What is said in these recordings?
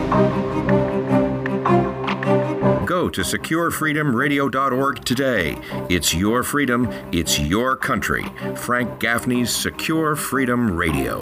Go to securefreedomradio.org today. It's your freedom, it's your country. Frank Gaffney's Secure Freedom Radio.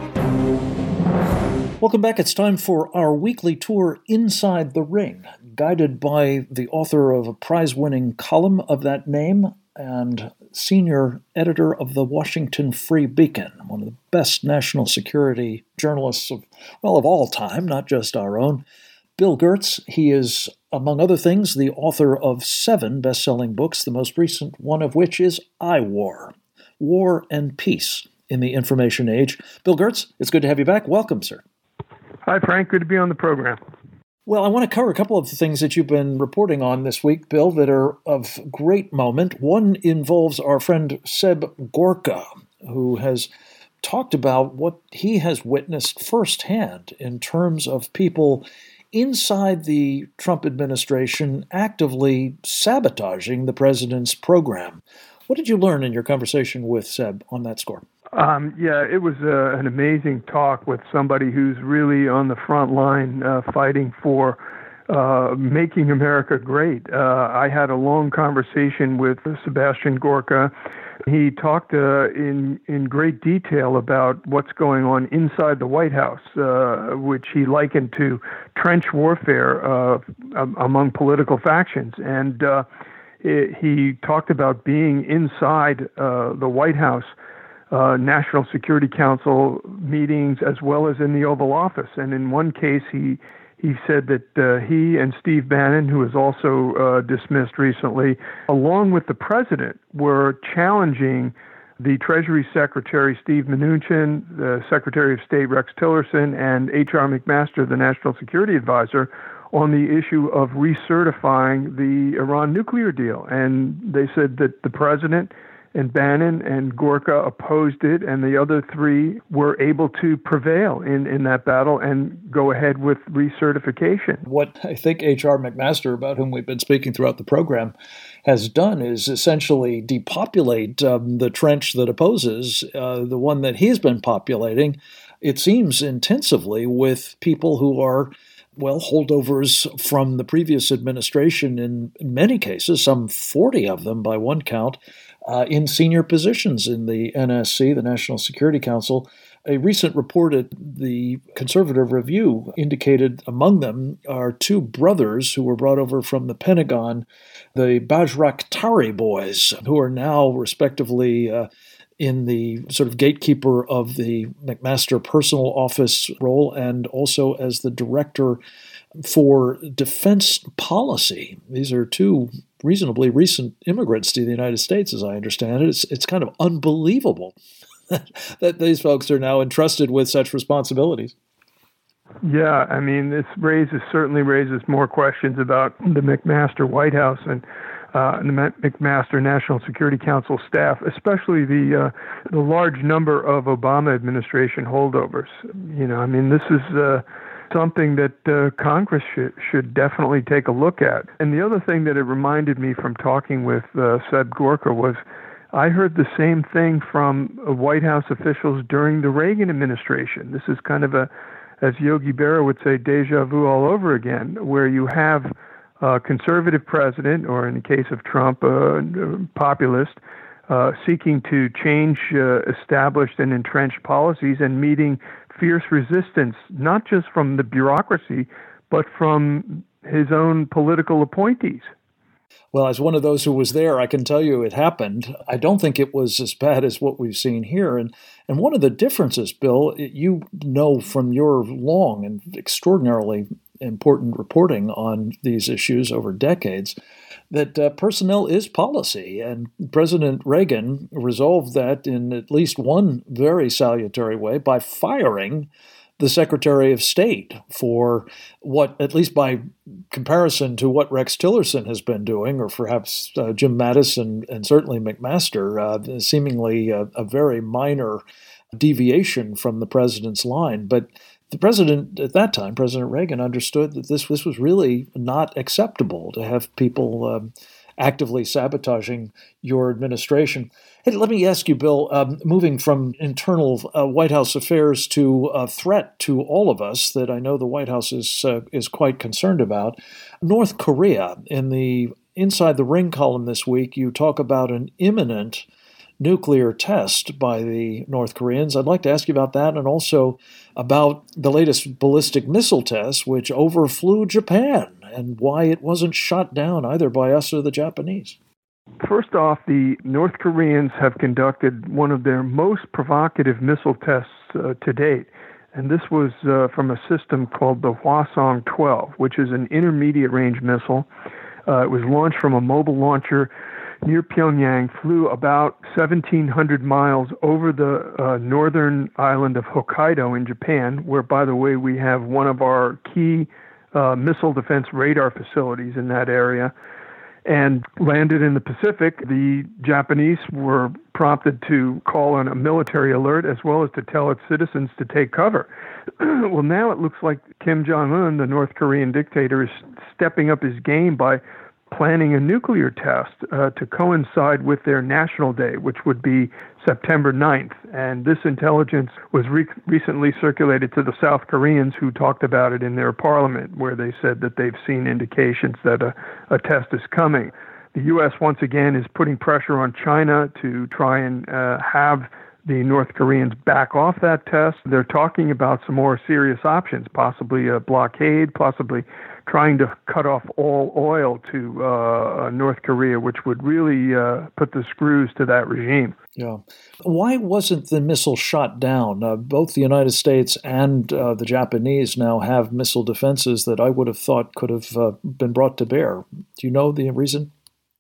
Welcome back. It's time for our weekly tour inside the ring, guided by the author of a prize-winning column of that name and senior editor of the Washington Free Beacon, one of the best national security journalists of all time, not just our own. Bill Gertz. He is, among other things, the author of 7 best-selling books, the most recent one of which is iWar, War and Peace in the Information Age. Bill Gertz, it's good to have you back. Welcome, sir. Hi, Frank. Good to be on the program. Well, I want to cover a couple of the things that you've been reporting on this week, Bill, that are of great moment. One involves our friend Seb Gorka, who has talked about what he has witnessed firsthand in terms of people inside the Trump administration actively sabotaging the president's program. What did you learn in your conversation with Seb on that score? It was an amazing talk with somebody who's really on the front line fighting for making America great. I had a long conversation with Sebastian Gorka. He talked in great detail about what's going on inside the White House, which he likened to trench warfare among political factions. And he talked about being inside the White House National Security Council meetings as well as in the Oval Office. And in one case, he said that he and Steve Bannon, who was also dismissed recently, along with the president, were challenging the Treasury Secretary Steve Mnuchin, the Secretary of State Rex Tillerson, and H.R. McMaster, the National Security Advisor, on the issue of recertifying the Iran nuclear deal. And they said that the president and Bannon and Gorka opposed it, and the other 3 were able to prevail in that battle and go ahead with recertification. What I think H.R. McMaster, about whom we've been speaking throughout the program, has done is essentially depopulate the trench that opposes the one that he's been populating, it seems intensively, with people who are holdovers from the previous administration in many cases, some 40 of them by one count, in senior positions in the NSC, the National Security Council. A recent report at the Conservative Review indicated among them are 2 brothers who were brought over from the Pentagon, the Bajraktari boys, who are now respectively in the sort of gatekeeper of the McMaster personal office role and also as the director for defense policy. These are 2 reasonably recent immigrants to the United States, as I understand it. It's kind of unbelievable that these folks are now entrusted with such responsibilities. Yeah, I mean, this certainly raises more questions about the McMaster White House and the McMaster National Security Council staff, especially the large number of Obama administration holdovers. This is something that Congress should definitely take a look at. And the other thing that it reminded me from talking with Seb Gorka was I heard the same thing from White House officials during the Reagan administration. This is kind of as Yogi Berra would say, deja vu all over again, where you have a conservative president, or in the case of Trump, a populist, seeking to change established and entrenched policies and meeting fierce resistance, not just from the bureaucracy, but from his own political appointees. Well, as one of those who was there, I can tell you it happened. I don't think it was as bad as what we've seen here. And one of the differences, Bill, you know from your long and extraordinarily important reporting on these issues over decades, that personnel is policy. And President Reagan resolved that in at least one very salutary way by firing the Secretary of State for what, at least by comparison to what Rex Tillerson has been doing, or perhaps Jim Mattis and certainly McMaster, seemingly a very minor deviation from the president's line. But the president at that time, President Reagan, understood that this was really not acceptable to have people actively sabotaging your administration. Hey, let me ask you, Bill, moving from internal White House affairs to a threat to all of us that I know the White House is quite concerned about, North Korea. In the Inside the Ring column this week, you talk about an imminent nuclear test by the North Koreans. I'd like to ask you about that and also about the latest ballistic missile test, which overflew Japan, and why it wasn't shot down either by us or the Japanese. First off, the North Koreans have conducted one of their most provocative missile tests to date. And this was from a system called the Hwasong-12, which is an intermediate range missile. It was launched from a mobile launcher near Pyongyang, flew about 1,700 miles over the northern island of Hokkaido in Japan, where, by the way, we have one of our key missile defense radar facilities in that area, and landed in the Pacific. The Japanese were prompted to call on a military alert as well as to tell its citizens to take cover. Well, now it looks like Kim Jong-un, the North Korean dictator, is stepping up his game by planning a nuclear test to coincide with their National Day, which would be September 9th. And this intelligence was recently circulated to the South Koreans, who talked about it in their parliament, where they said that they've seen indications that a test is coming. The U.S. once again is putting pressure on China to try and have the North Koreans back off that test. They're talking about some more serious options, possibly a blockade, possibly trying to cut off all oil to North Korea, which would really put the screws to that regime. Yeah. Why wasn't the missile shot down? Both the United States and the Japanese now have missile defenses that I would have thought could have been brought to bear. Do you know the reason?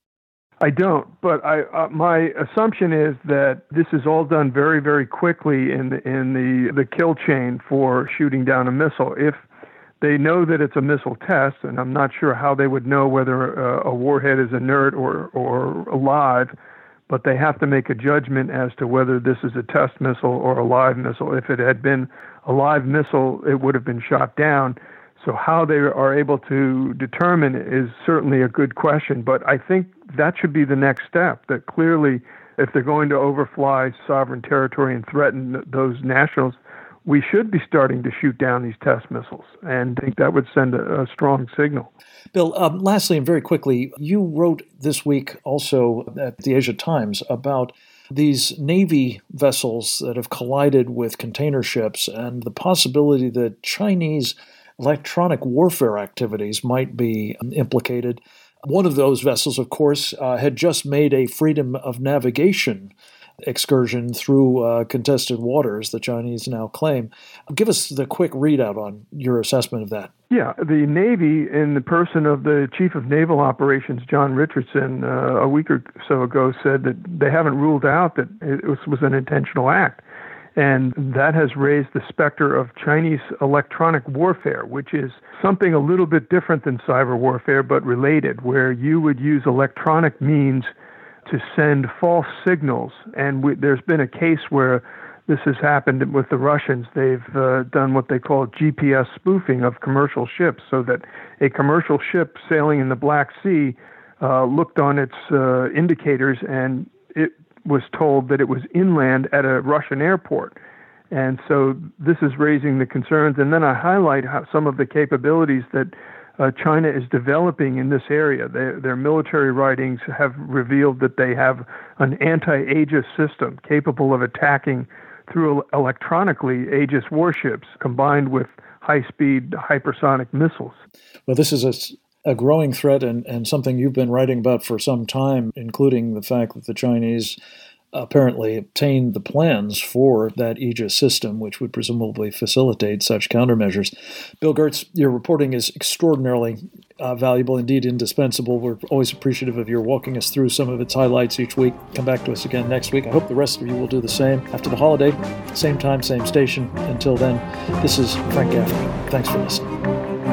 I don't, but my assumption is that this is all done very, very quickly in the kill chain for shooting down a missile. If they know that it's a missile test, and I'm not sure how they would know whether a warhead is inert or alive, but they have to make a judgment as to whether this is a test missile or a live missile. If it had been a live missile, it would have been shot down. So how they are able to determine is certainly a good question, but I think that should be the next step, that clearly if they're going to overfly sovereign territory and threaten those nationals, we should be starting to shoot down these test missiles, and I think that would send a strong signal. Bill, lastly and very quickly, you wrote this week also at the Asia Times about these Navy vessels that have collided with container ships and the possibility that Chinese electronic warfare activities might be implicated. One of those vessels, of course, had just made a freedom of navigation excursion through contested waters, the Chinese now claim. Give us the quick readout on your assessment of that. Yeah, the Navy, in the person of the Chief of Naval Operations, John Richardson, a week or so ago said that they haven't ruled out that it was an intentional act. And that has raised the specter of Chinese electronic warfare, which is something a little bit different than cyber warfare, but related, where you would use electronic means to send false signals. And there's been a case where this has happened with the Russians. They've done what they call GPS spoofing of commercial ships, so that a commercial ship sailing in the Black Sea looked on its indicators and it was told that it was inland at a Russian airport. And so this is raising the concerns. And then I highlight some of the capabilities that China is developing in this area. Their military writings have revealed that they have an anti-Aegis system capable of attacking through electronically Aegis warships combined with high-speed hypersonic missiles. Well, this is a growing threat and something you've been writing about for some time, including the fact that the Chinese apparently obtained the plans for that Aegis system, which would presumably facilitate such countermeasures. Bill Gertz, your reporting is extraordinarily valuable, indeed indispensable. We're always appreciative of your walking us through some of its highlights each week. Come back to us again next week. I hope the rest of you will do the same. After the holiday, same time, same station. Until then, this is Frank Gaffney. Thanks for listening.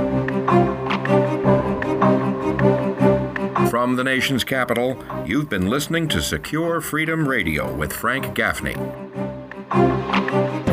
From the nation's capital, you've been listening to Secure Freedom Radio with Frank Gaffney.